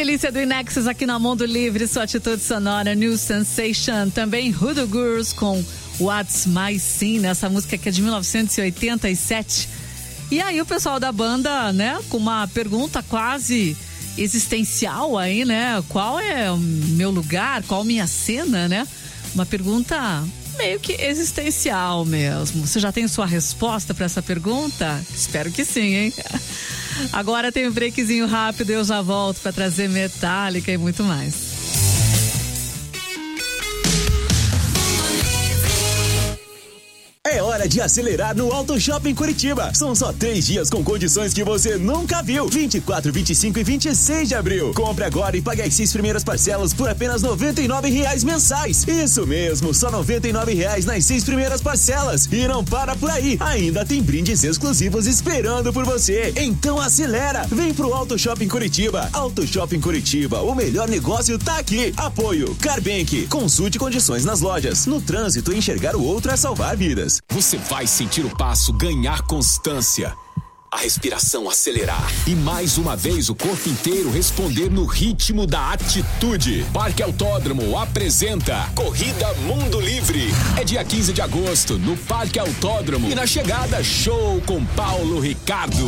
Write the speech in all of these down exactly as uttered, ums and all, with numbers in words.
delícia do Inexus aqui na Mundo Livre, sua atitude sonora, New Sensation. Também Hoodoo Girls com What's My Sin, essa música que é de mil novecentos e oitenta e sete. E aí o pessoal da banda, né, com uma pergunta quase existencial aí, né? Qual é o meu lugar? Qual a minha cena, né? Uma pergunta meio que existencial mesmo. Você já tem sua resposta para essa pergunta? Espero que sim, hein? Agora tem um breakzinho rápido e eu já volto para trazer Metallica e muito mais. É hora de acelerar no Auto Shopping Curitiba. São só três dias com condições que você nunca viu. vinte e quatro, vinte e cinco e vinte e seis de abril. Compre agora e pague as seis primeiras parcelas por apenas noventa e nove reais mensais. Isso mesmo, só noventa e nove reais nas seis primeiras parcelas. E não para por aí. Ainda tem brindes exclusivos esperando por você. Então acelera. Vem pro Auto Shopping Curitiba. Auto Shopping Curitiba, o melhor negócio tá aqui. Apoio Carbank. Consulte condições nas lojas. No trânsito, enxergar o outro é salvar vidas. Você vai sentir o passo ganhar constância, a respiração acelerar e mais uma vez o corpo inteiro responder no ritmo da atitude. Parque Autódromo apresenta Corrida Mundo Livre. É dia quinze de agosto no Parque Autódromo e na chegada show com Paulo Ricardo.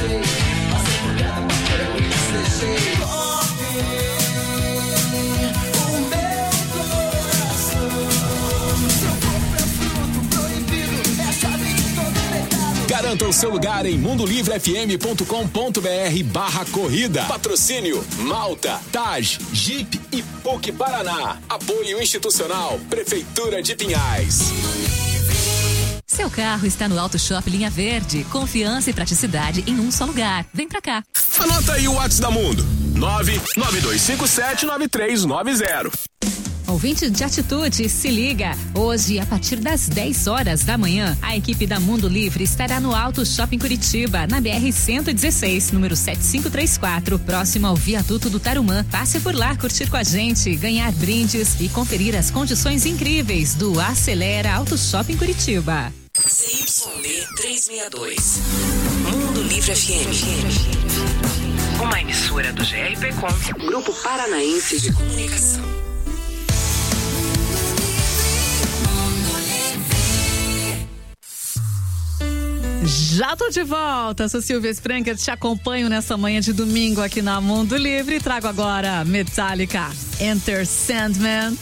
Garanta o seu lugar em mundo livre f m ponto com ponto b r barra corrida. Patrocínio Malta, Taj, Jeep e P U C Paraná. Apoio institucional Prefeitura de Pinhais. Seu carro está no Auto Shop Linha Verde. Confiança e praticidade em um só lugar. Vem pra cá. Anota aí o WhatsApp da Mundo. nove nove dois cinco sete nove três nove zero. Ouvinte de Atitude, se liga. Hoje, a partir das dez horas da manhã, a equipe da Mundo Livre estará no Auto Shopping Curitiba, na B R cento e dezesseis, número sete cinco três quatro, próximo ao viaduto do Tarumã. Passe por lá curtir com a gente, ganhar brindes e conferir as condições incríveis do Acelera Auto Shopping Curitiba. C Y D trezentos e sessenta e dois. Mundo Livre F M. Uma emissora do G R P Com, Grupo Paranaense de Comunicação. Já tô de volta, sou Silvia Spranger, te acompanho nessa manhã de domingo aqui na Mundo Livre. Trago agora Metallica, Enter Sandman.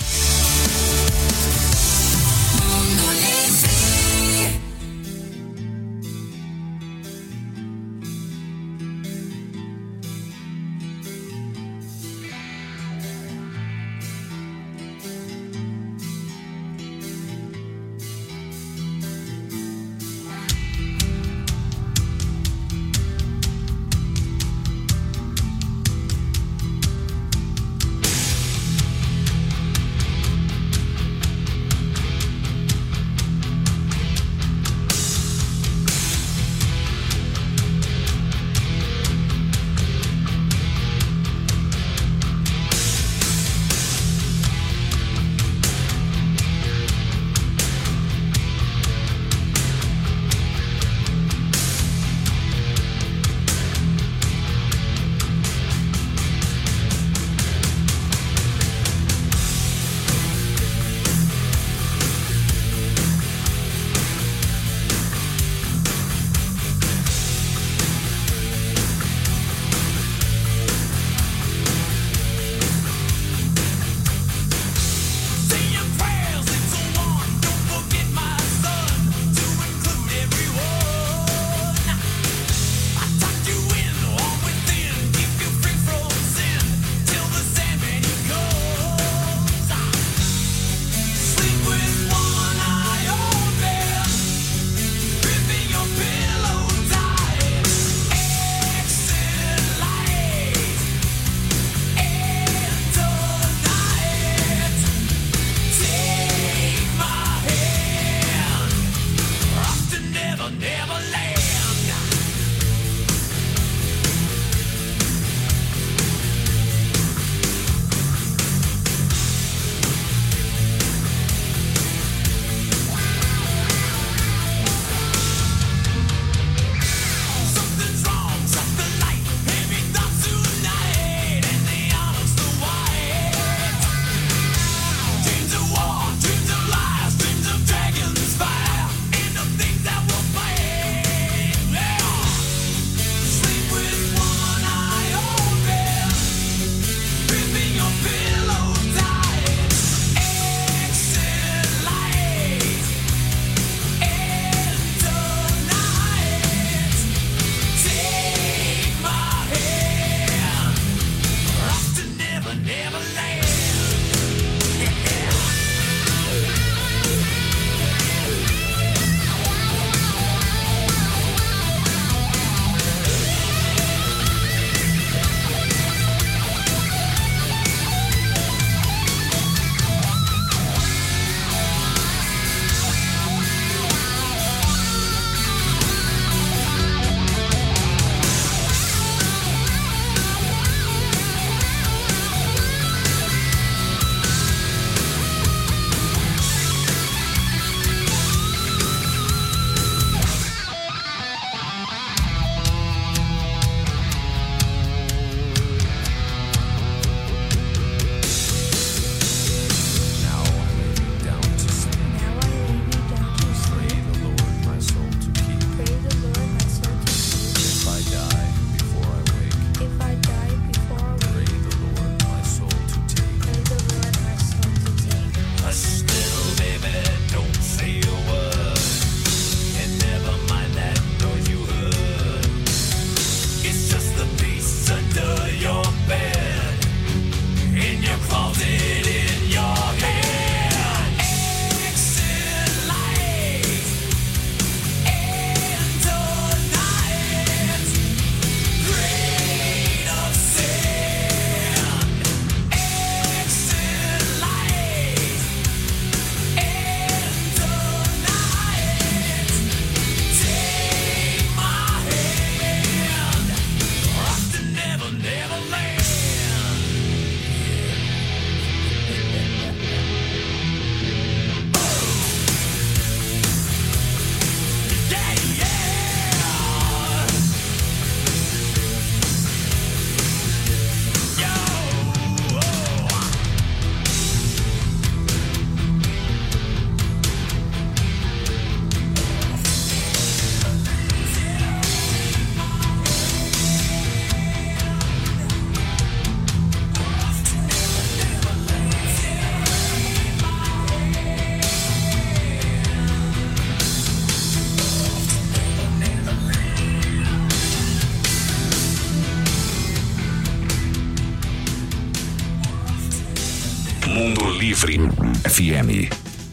Livre F M.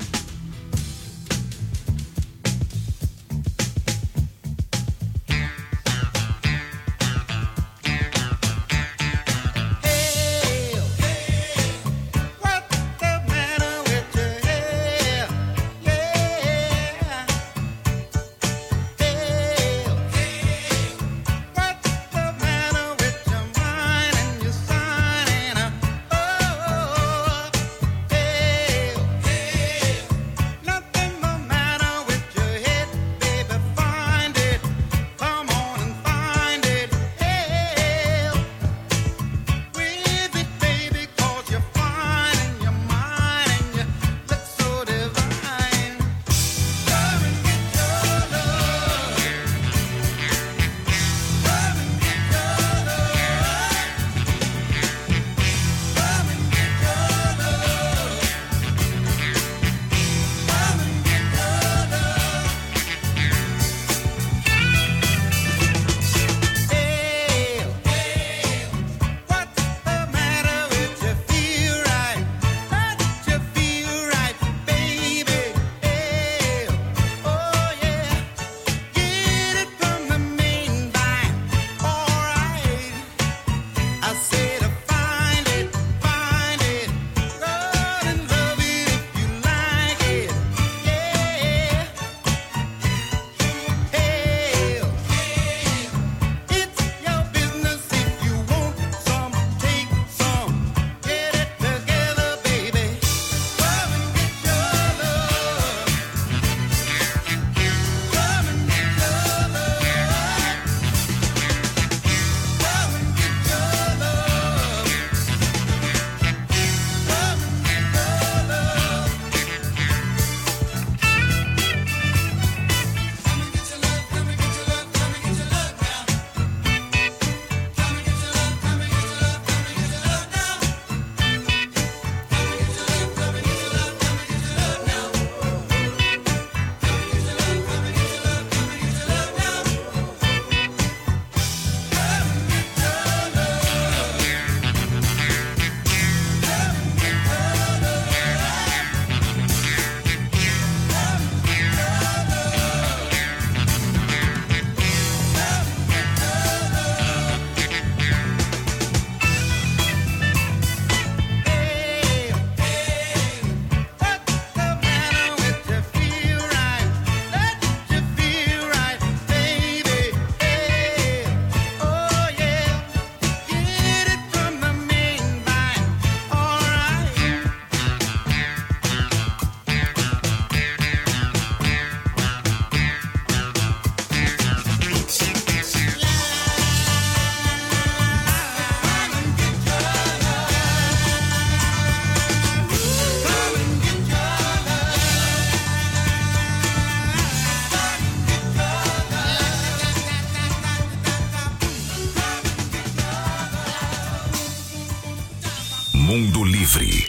Mundo Livre.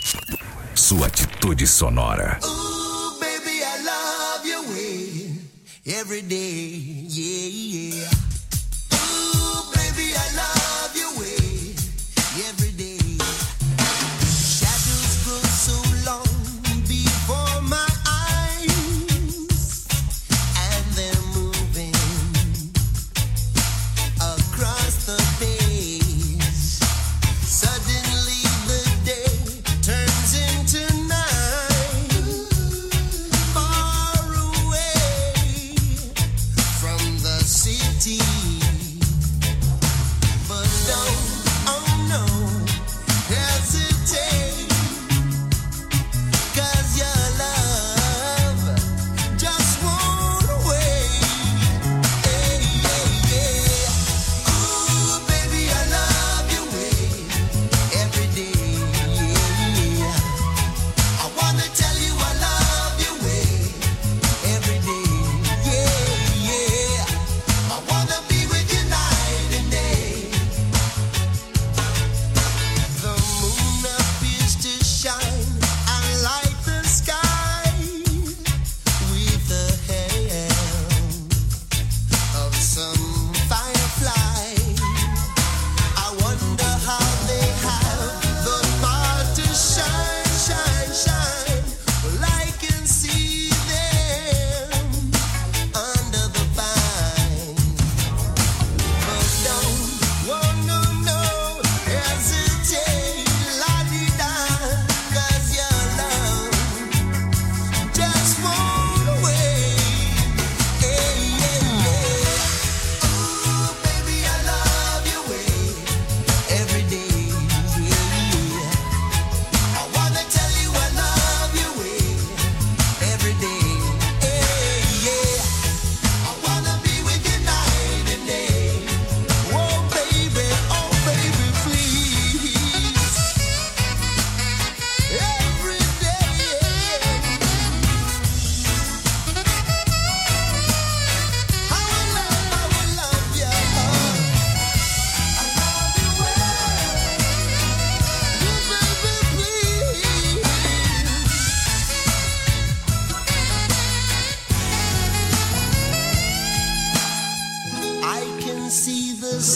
Sua atitude sonora. Ooh, baby, I love your way every day, yeah, yeah. Ooh, baby, I love your way every day. Shadows grow so long before my eyes, and they're moving across the page. Suddenly the day turns into night, far away from the city. But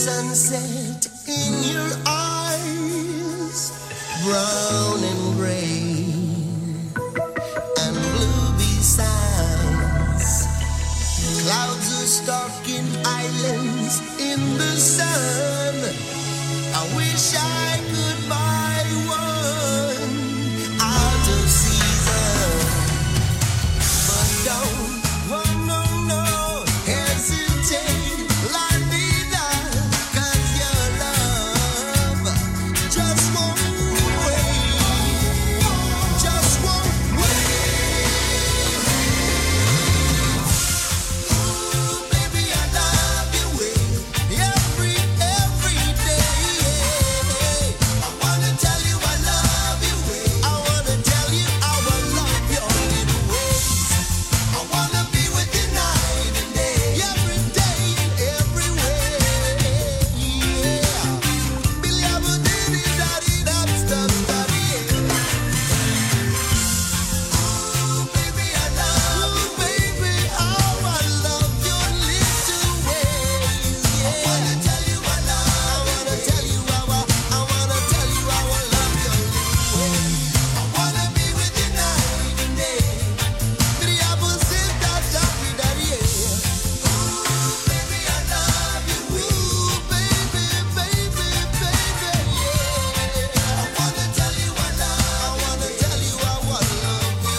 sunset in your eyes, brown and gray and blue besides. Clouds are stalking islands in the sun. I wish I could buy one out of season, but don't, oh no, no, hesitate, la vida, 'cause your love just won't wait, just won't wait. Ooh, baby, I love you every, every day. I wanna tell you I love you. I wanna tell you how I love your little ways. I wanna be with you night and day, every day and every way. Yeah. Billy, I'm a diddy, daddy, that's the daddy. Ooh, baby, I love you, baby. How I love your little ways. Yeah. I wanna tell you I love. I wanna tell you how I. I wanna tell you how I love your little ways. I wanna be with you night and day. Billy, I'm a sit down, daddy, daddy. Ooh, baby, I love you. Ooh, baby, baby, baby. Yeah. I wanna tell you I love. I wanna tell you how I love you.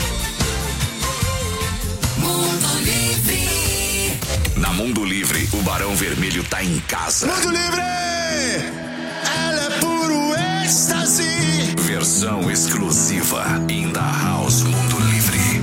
Mundo Livre. Na Mundo Livre, o Barão Vermelho tá em casa. Mundo Livre! Ela é puro êxtase. Versão exclusiva. In the House Mundo Livre.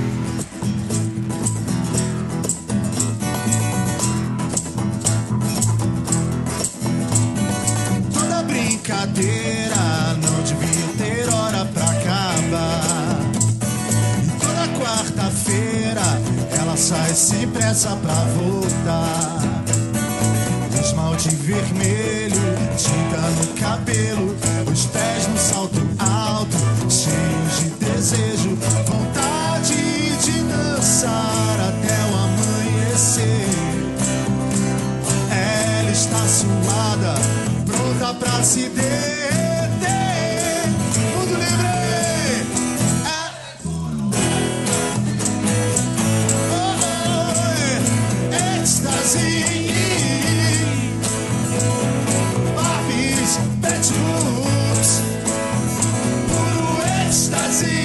Toda brincadeira não devia ter hora pra acabar. E toda quarta-feira ela sai sem pressa pra voltar. Esmalte vermelho, tinta no cabelo, os pés no salto alto, cheios de desejo, vontade de dançar até o amanhecer. Ela está suada, pronta pra se derreter. Mundo Livre! É... Oh, oh, é êxtase. Barbies, pet looks, puro êxtase.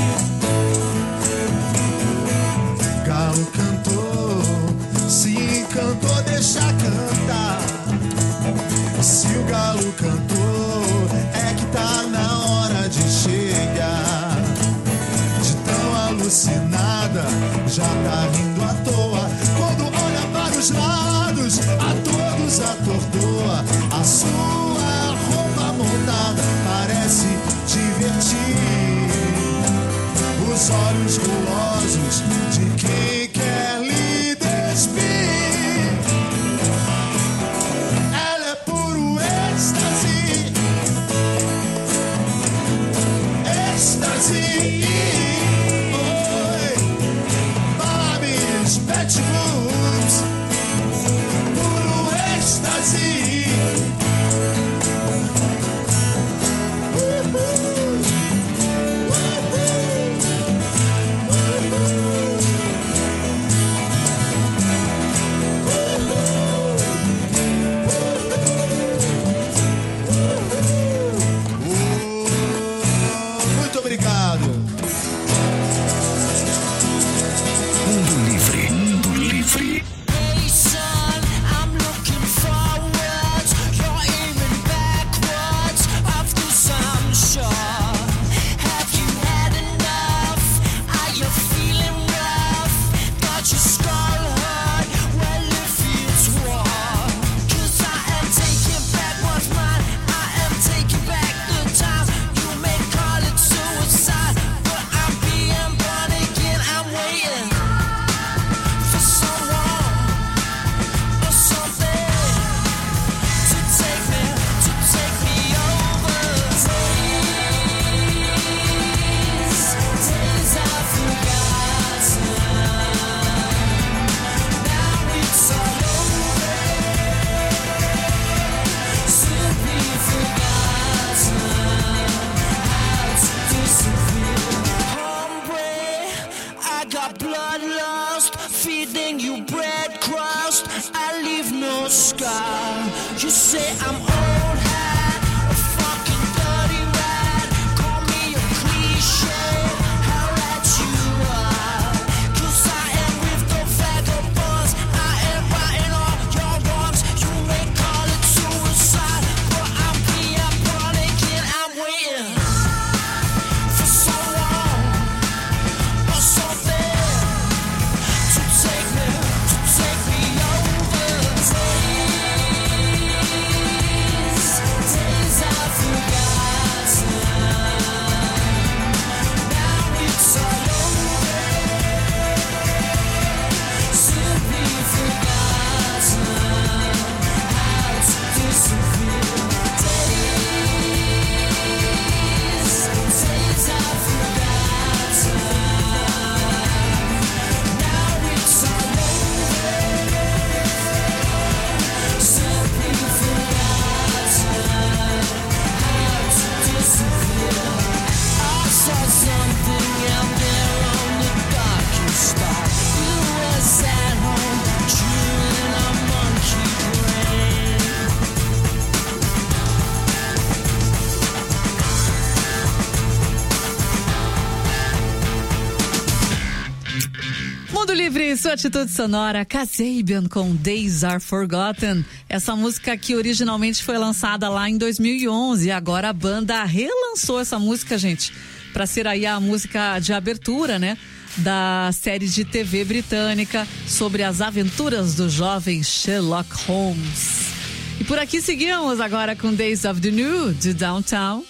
Galo cantou, se encantou, deixa cantar. Se o galo cantou, é que tá na hora de chegar. De tão alucinada, já tá rindo à toa. Quando olha para os lados, a todos atordoa. A sua roupa montada parece divertir os olhos gulosos de quem quer lhe despir. Ela é puro êxtase, êxtase. Oi, Barbies, pet boobs, scar. You say I'm old hat, a fucking dirty rat. Call me a cliche, how right you are. 'Cause I am with the vagabonds, I am writing all your wrongs. You may call it suicide, but I'm diabolic and I'm waiting for so long or something to take me, to take me over. Days, days I've forgotten. Now it's all over, simply forgotten how to disappear. Days, days I've forgotten. Now it's all over, simply forgotten how to disappear. I saw something out there on the darkest star. You was at home, chewing on monkey brain. Mundo Livre, sua atitude sonora, Kasabian com Days Are Forgotten. Essa música que originalmente foi lançada lá em dois mil e onze, e agora a banda relançou essa música, gente, pra ser aí a música de abertura, né, da série de T V britânica sobre as aventuras do jovem Sherlock Holmes. E por aqui seguimos agora com Days of the New, de Downtown.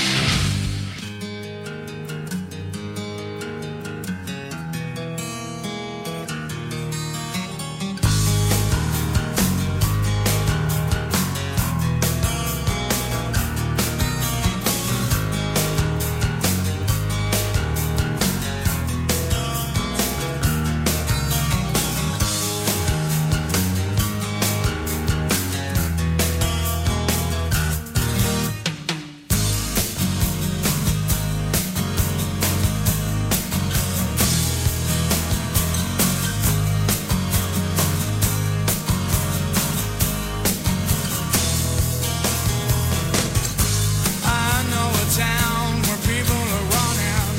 I know a town where people are running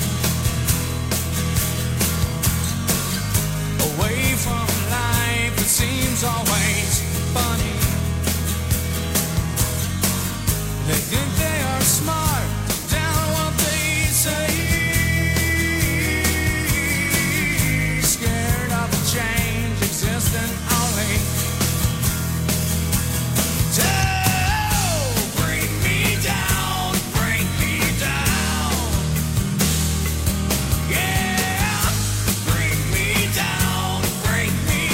away from life. It seems always funny. They think they are smart, down what they say. Scared of a change existing only. Oh, bring me down, bring me down. Yeah, bring me down, bring me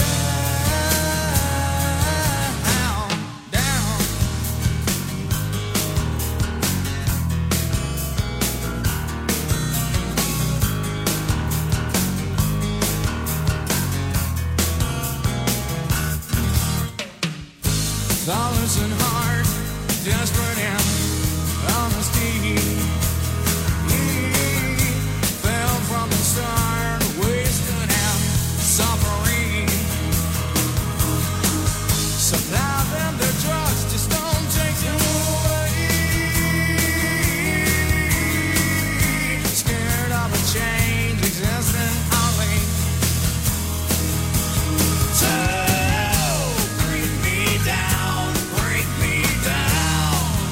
down, down. Flawless and hard, desperate and honesty. Fell from the start, wasted and suffering. Supply them their drugs, just don't take them away. Scared of a change existing only. So bring me down, bring me down.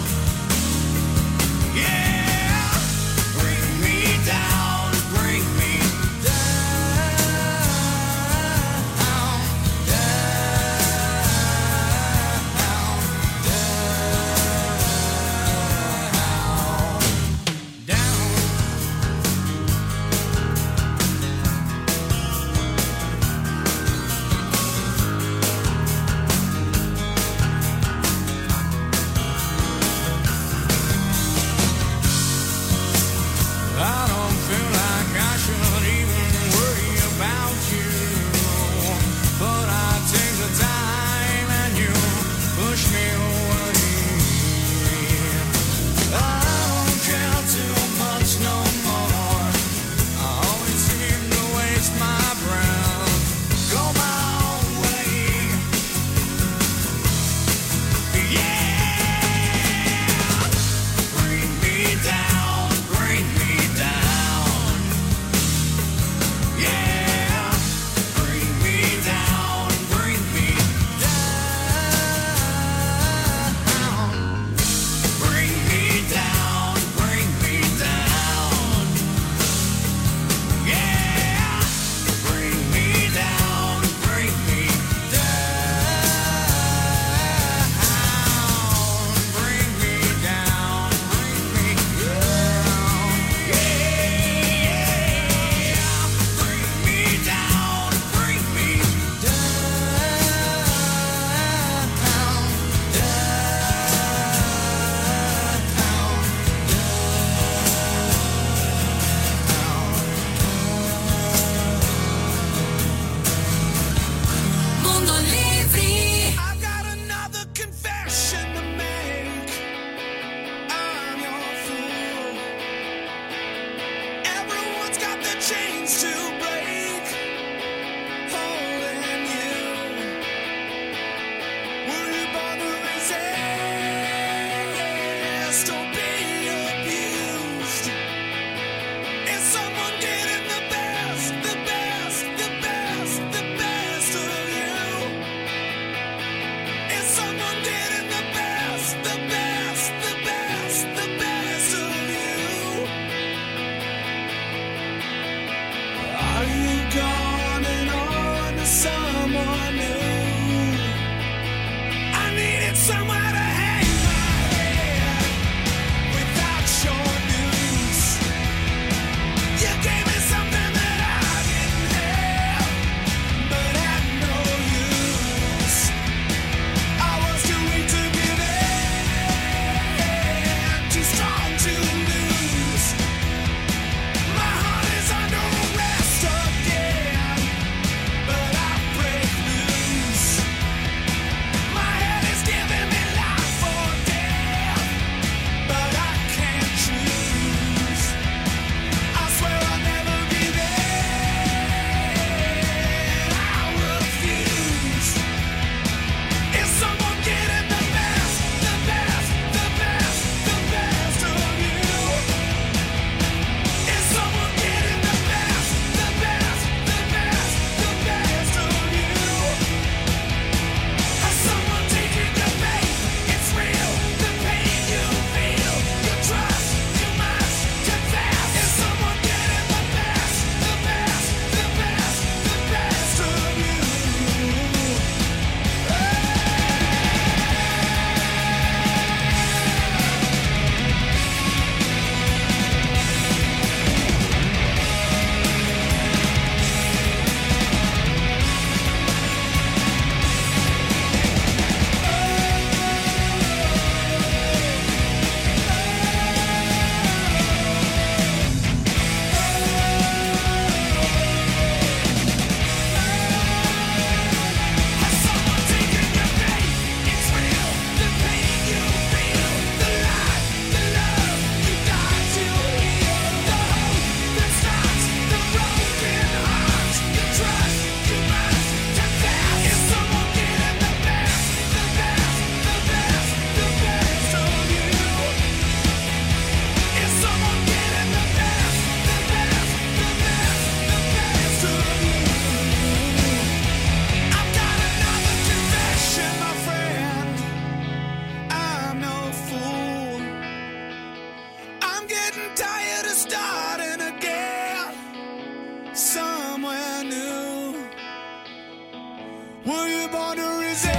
want to resist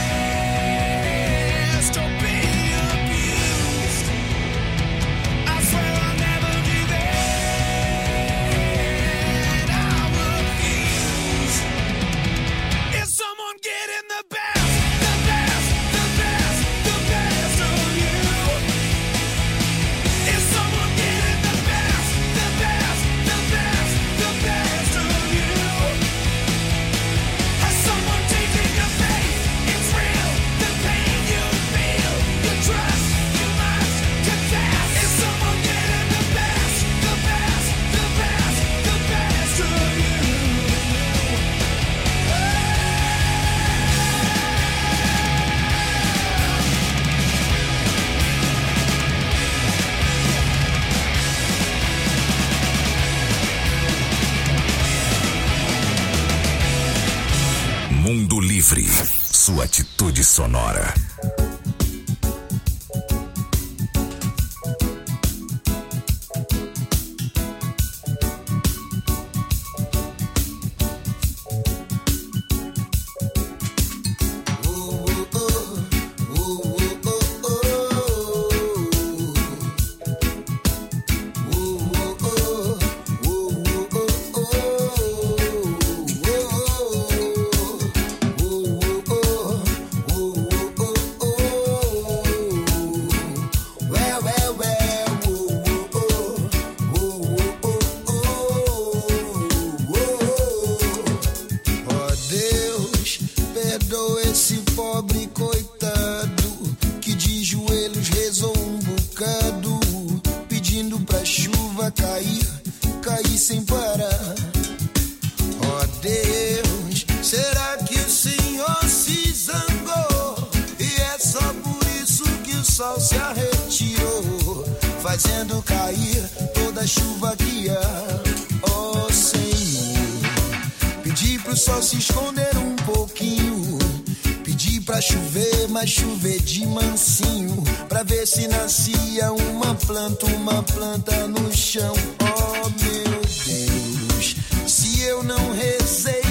or be abused. I swear I'll never be there. I refuse. Is someone getting the best, the best, the best, the best of you? Is someone getting the best, the best, the best, the best of you? Has someone taken your faith? It's real. The pain you feel, you trust, you must confess. Is someone getting the best, the best, the best, the best of you? Mundo Livre, sua atitude sonora. Ó Deus, perdoa esse pobre coitado que de joelhos rezou um bocado, pedindo pra chuva cair, cair sem parar. Ó Deus, será que o Senhor se zangou? E é só por isso que o sol se arretirou, fazendo cair toda a chuva que há. Ó Senhor, pedi pro sol se esconder um pouquinho, pedi pra chover, mas chover de mansinho, pra ver se nascia uma planta, uma planta no chão. Oh meu Deus, se eu não rezei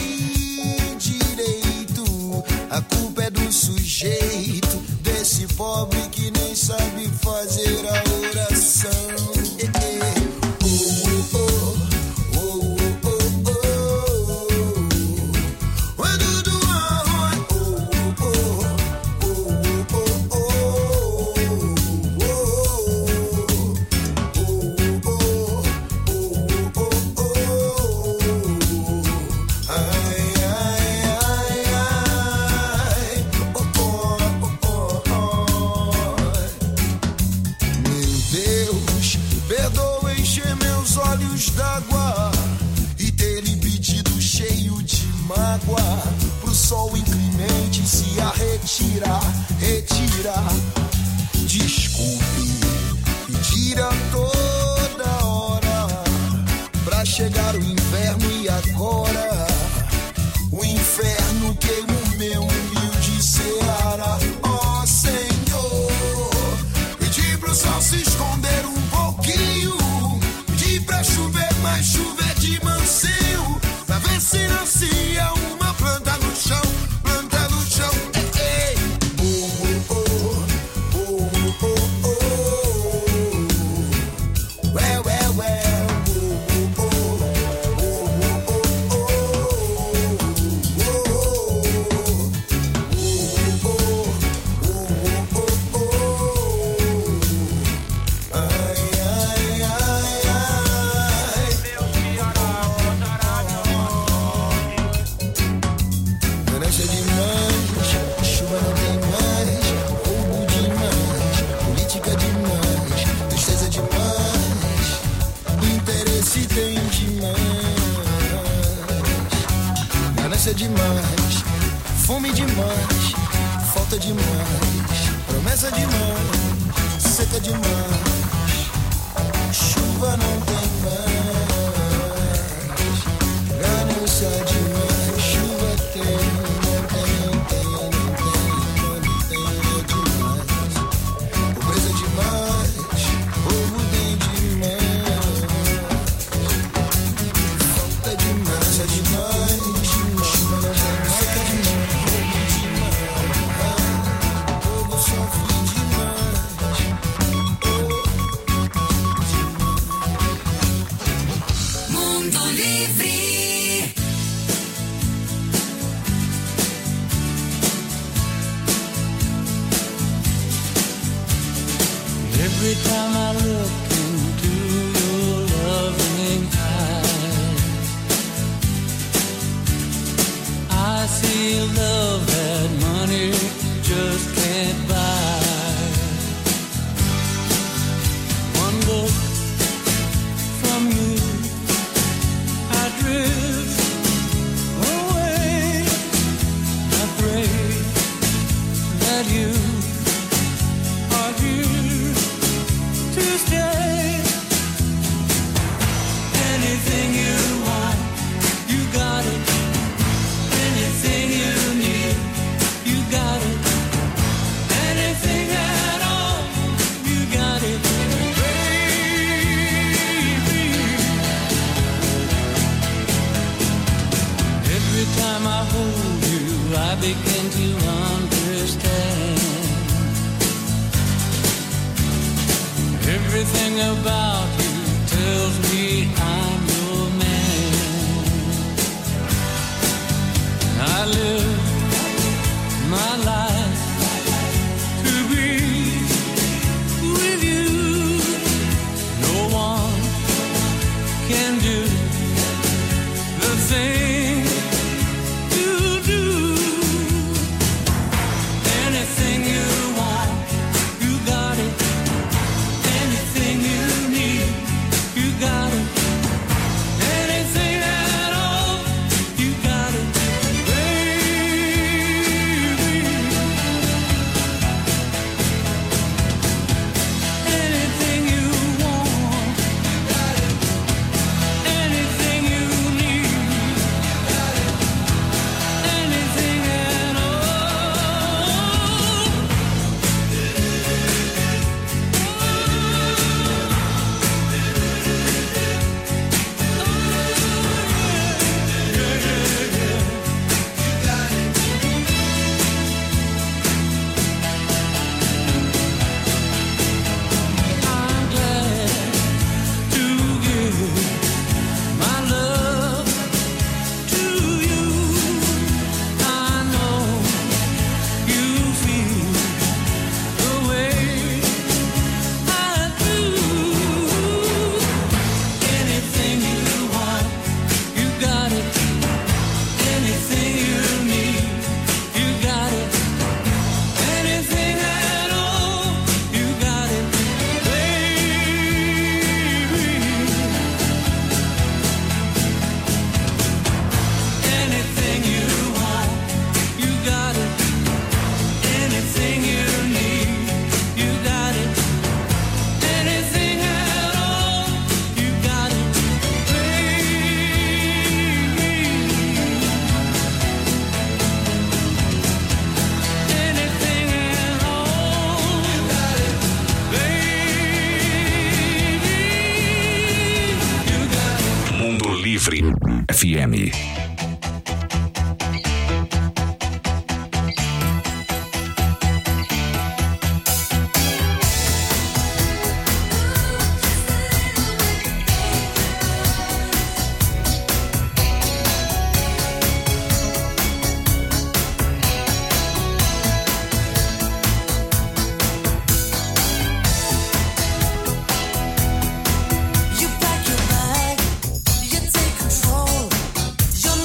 direito, a culpa é do sujeito, desse pobre que nem sabe fazer a oração. Eh, eh. Oh, oh, oh, oh, oh, oh, oh. Oh, do, do, ah, oh, oh, oh, oh, oh, oh, oh, oh. Ai, ai, ai, ai. Oh, oh, oh, oh, oh. Meu Deus, perdoa encher meus olhos d'água e ter lhe pedido cheio de mágoa, pro sol inclemente se a retirar, retirar. Desculpe, pedir a toda hora pra chegar o inverno e agora o inferno queima o meu humilde Ceará. Ó Senhor, pedi pro sol se esconder um pouquinho, pedi pra chover, mas chover de mansinho, pra ver se nascia uma planta no chão, planta no chão. Ei, ei. Oh, oh, oh, oh, oh, oh, oh. Well, well, well. Oh, oh, oh, oh, oh, oh, oh, oh. Ai, ai, ai, ai. Ganância demais, chuva não tem mais, roubo demais, política demais, tristeza demais, interesse tem demais. Ganância demais, fome demais, falta demais, promessa demais, seca demais, chuva não tem mais. Ganância demais, chuva tem, não tem, não tem, não tem, não tem, é demais. Pobreza demais, povo tem demais. Falta demais, é demais, chuva não tem, seca demais. Every time I look into your loving eyes, I see love that money just can't buy. One look from you, I drift away. I pray that you are here to stay. Anything you want, you got it. Anything you need, you got it. Anything at all, you got it, baby. Every time I hold you, I begin to understand. Everything about you tells me I'm your man. I live my life to be with you. No one can do the thing you do. Anything you want, you got it. Anything you need, you got it. Anything at all, you got it, baby. Anything you want, you got it. Anything you need, you got it. Anything at all. I'm glad to give my love to you. I know you feel the way I do. Anything you want, you got it. Anything you need, you got it. Anything at all, you got it, baby. Anything you want, you got it. Anything you need, you got it. Anything at all, you got it, baby. Anything at all, you got it, baby. You got it. Mundo Livre F M. You pack your bag, you take control. You're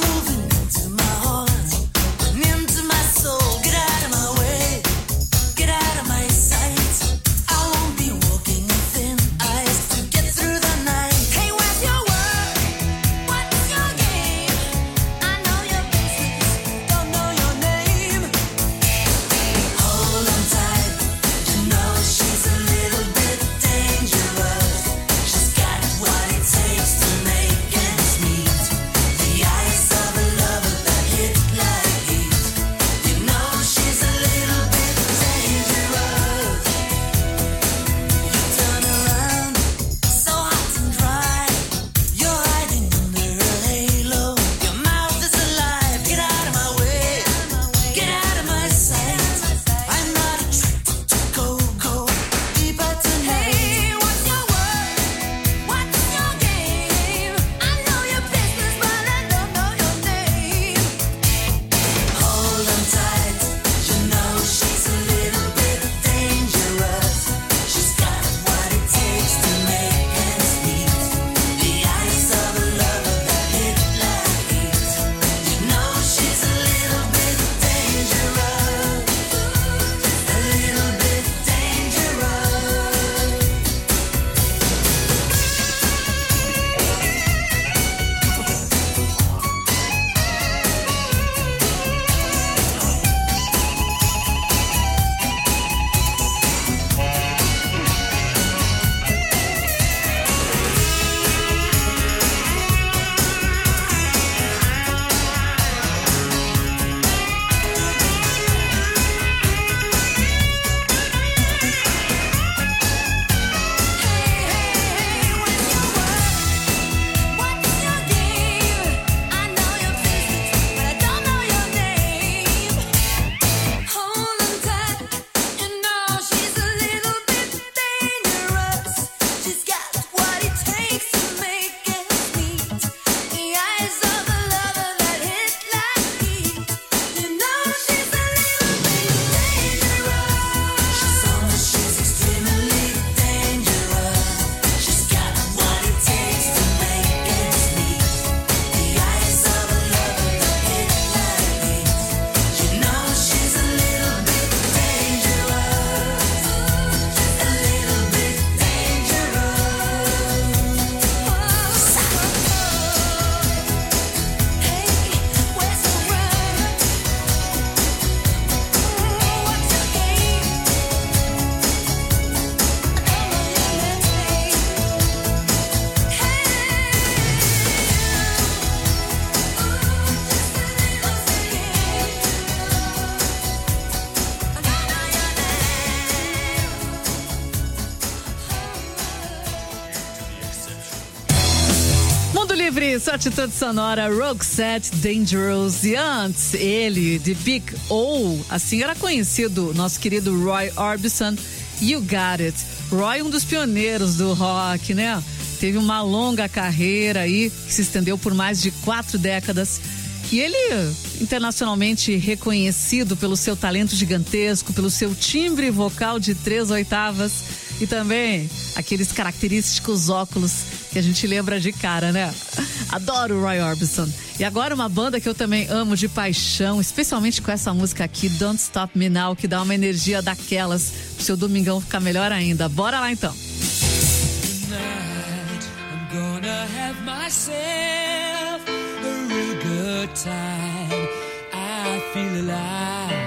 aqui, sua atitude sonora, Roxette Dangerous. E antes, ele, de Big O, assim era conhecido, nosso querido Roy Orbison, You Got It. Roy, um dos pioneiros do rock, né? Teve uma longa carreira aí, que se estendeu por mais de quatro décadas. E ele, internacionalmente reconhecido pelo seu talento gigantesco, pelo seu timbre vocal de três oitavas e também aqueles característicos óculos que a gente lembra de cara, né? Adoro o Roy Orbison. E agora uma banda que eu também amo de paixão, especialmente com essa música aqui, Don't Stop Me Now, que dá uma energia daquelas pro seu domingão ficar melhor ainda. Bora lá então. Tonight, I'm gonna have myself a real good time. I feel alive,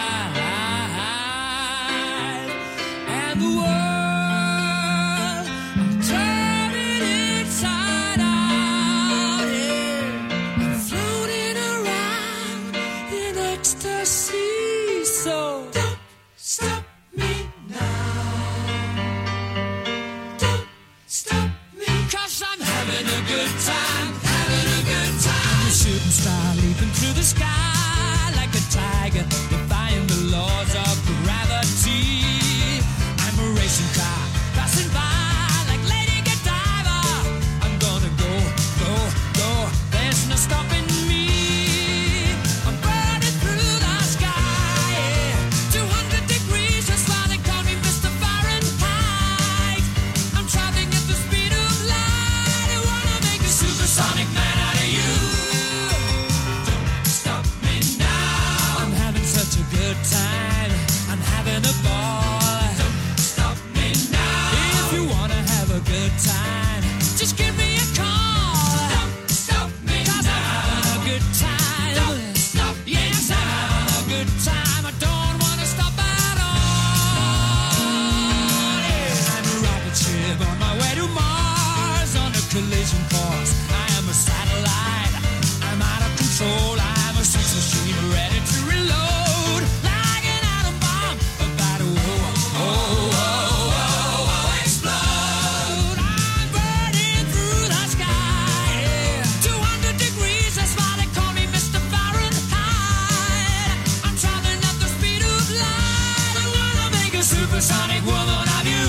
and the world I'm turning inside out. Yeah. I'm floating around in ecstasy. So don't stop me now. Don't stop me, 'cause I'm having a good time, having a good time. A shooting star leaping through the sky like a tiger, defying the laws of gravity. I'm a racing car passing by like Lady Godiva. I'm gonna go, go, go. There's no stopping me. I'm burning through the sky, yeah. two hundred degrees, that's why they call me Mister Fahrenheit. I'm traveling at the speed of light. I wanna make a supersonic man out of you. Don't stop me now. I'm having such a good time. I'm having a ball. Don't stop me now. If you wanna have a good time, just give me a call. Don't stop me 'cause now. I'm having a good time. Don't stop me yes, now. I'm having a good time. I don't wanna stop at all. Yeah. I'm a rocket ship on my way to Mars on a collision course. I am a satellite. I'm out of control. I'm a sex machine ready to reload. Like an atom bomb about to oh, oh, oh, oh, oh, explode. I'm burning through the sky. Yeah. two hundred degrees, that's why they call me Mister Fahrenheit. I'm traveling at the speed of light. I wanna make a supersonic woman of you.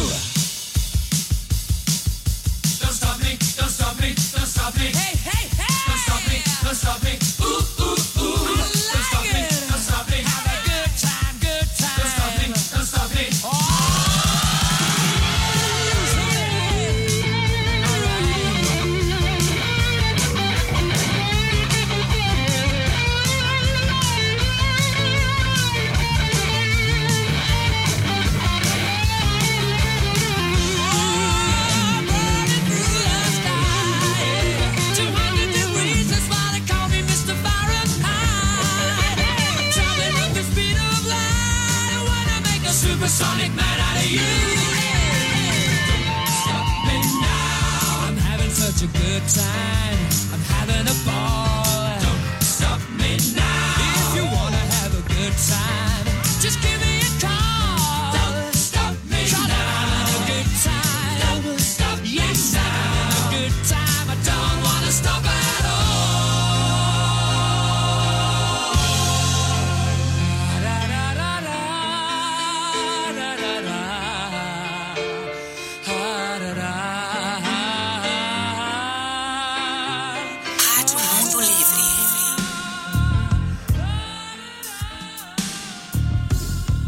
Don't stop me, don't stop me, don't stop me. Hey, hey, hey. Don't stop me, don't stop me. Ooh, ooh, ooh. I like don't stop it. me, don't stop me. Have a good time, good time. Don't stop me, don't stop me. Oh. Supersonic man out of you. Stop me now. I'm having such a good time. I'm having a ball. Don't stop me now. If you wanna have a good time, just give me a call. Don't stop me now. I'm having a good time. Don't stop yes, I'm having a good time. I don't wanna stop at all. Da, da, da, da. Rádio Mundo Livre.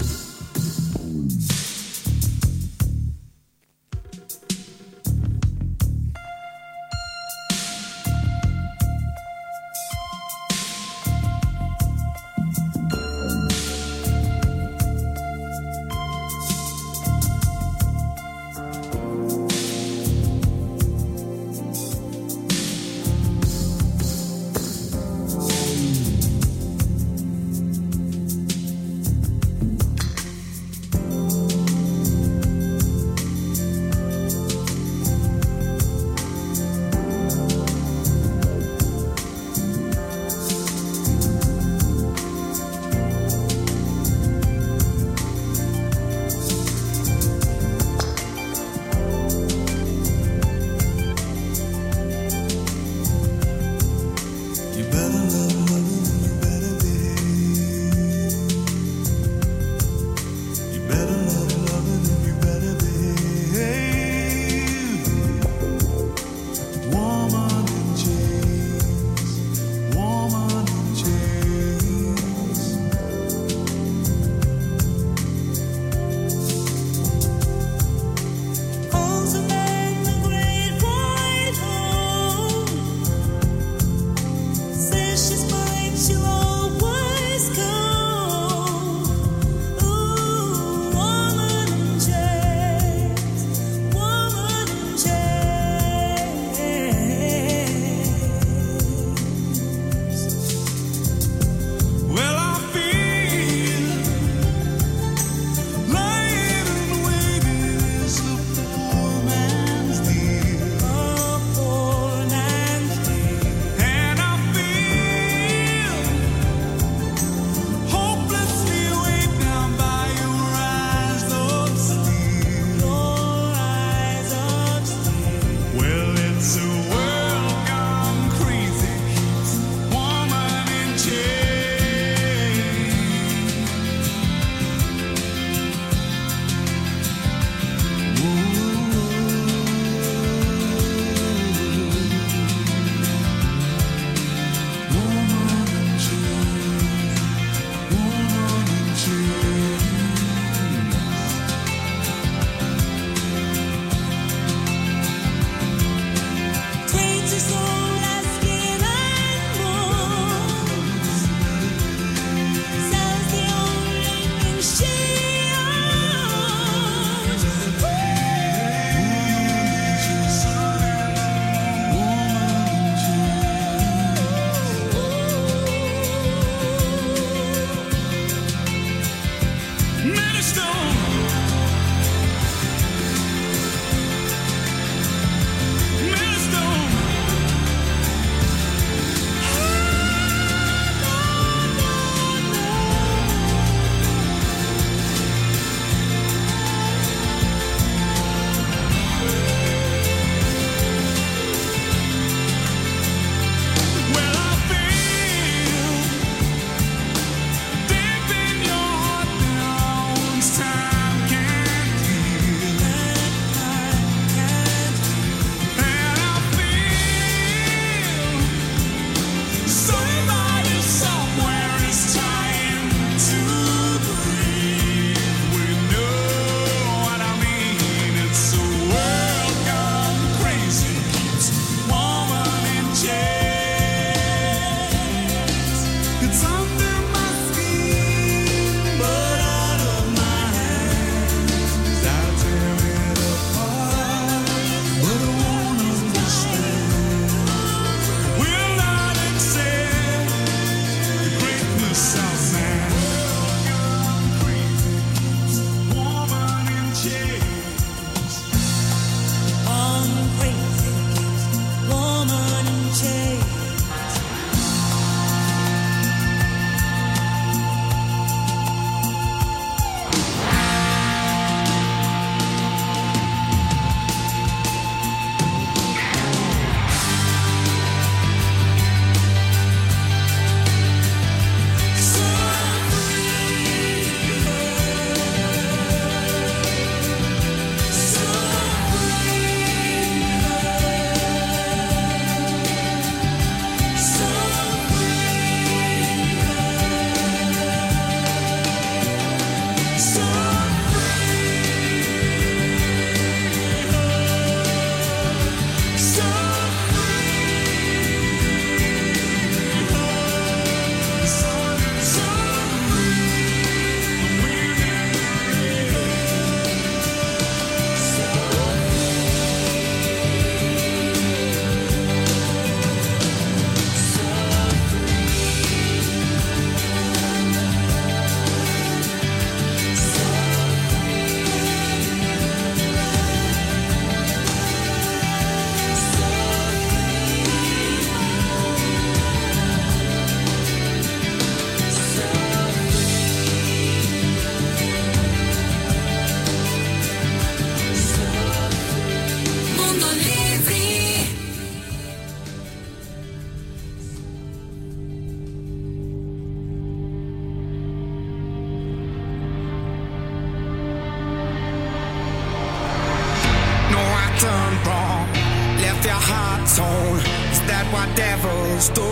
done wrong, left your heart torn. Is that what devils do?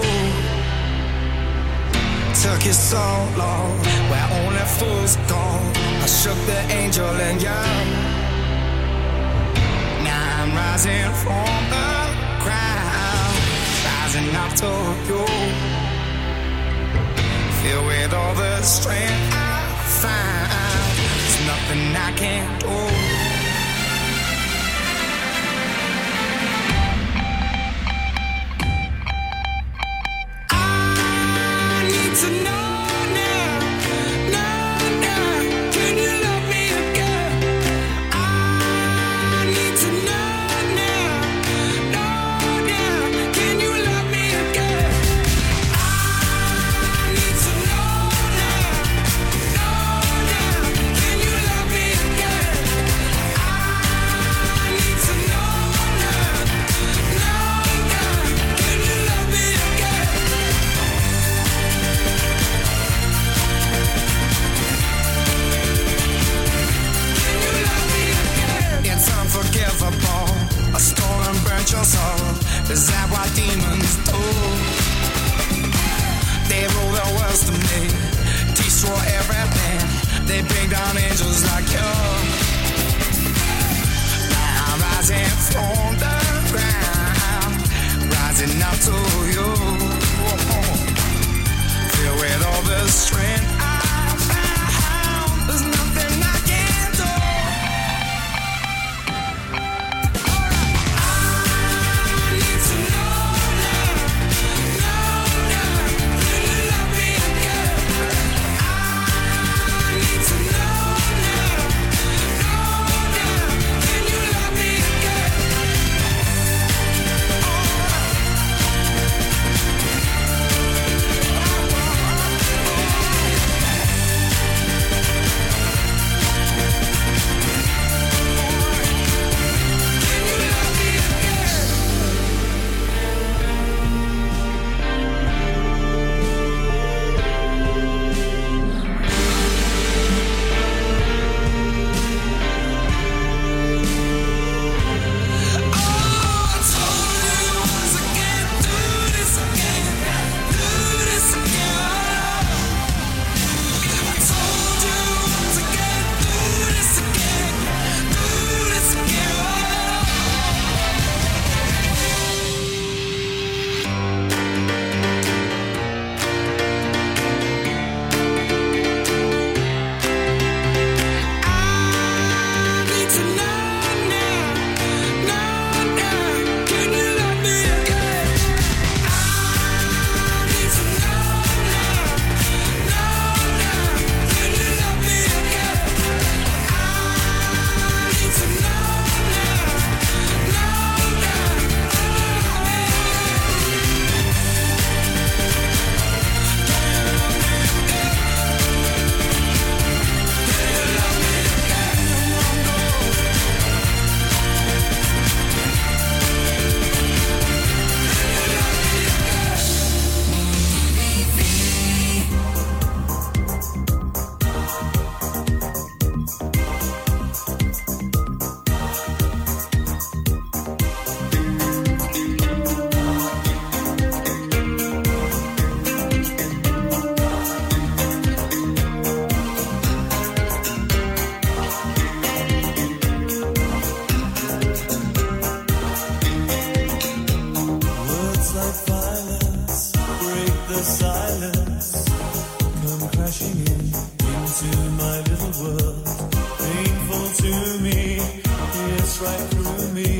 Took you so long, where only fools go. I shook the angel in you. Now I'm rising from the ground, rising up to you. Filled with all the strength I find, there's nothing I can't do. To know now, know now, can you love me again? I need to know now, know now, can you love me again? I need to know now, know now, can you love me again? I need to know now, know now, can you love me again? It's unforgivable. I stole and burnt your soul. Is that what demons do? They rule the world to me, destroy everything. They bring down angels like you. Now I'm rising from the ground, rising up to you. Filled with all the strength I found, there's nothing I can't do. my little world, painful to me, it's right through me.